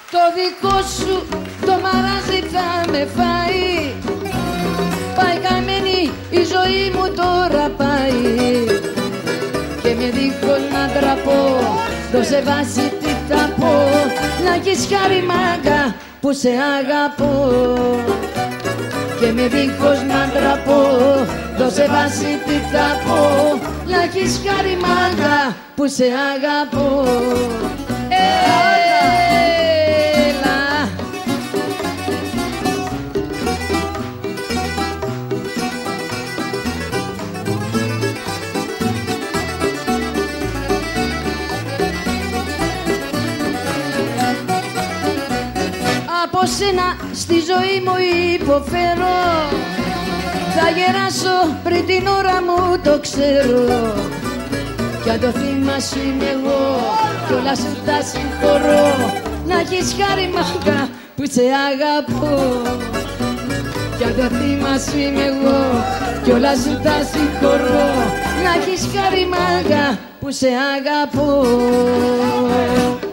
Το δικό σου το μαράζι θα με φάει. Πάει καμένη η ζωή μου τώρα πάει. Και με δίχως να ντραπώ, δώσε βάση τι θα πω. Να έχεις χάρη μάγκα που σε αγαπώ. Και με δίχως να ντραπώ, δώσε βάση τι θα πω. Να έχεις χάρη μάγκα που σε αγαπώ. Από σένα στη ζωή μου υποφέρω. Θα γεράσω πριν την ώρα μου το ξέρω. Κι αν το θύμα σου είμαι εγώ κι όλα σου τα συγχωρώ. Να έχεις χάρη μάγκα που σε αγαπώ. Κι αν το θύμα σου είμαι εγώ κι όλα σου τα συγχωρώ. Να έχεις χάρη μάγκα που σε αγαπώ.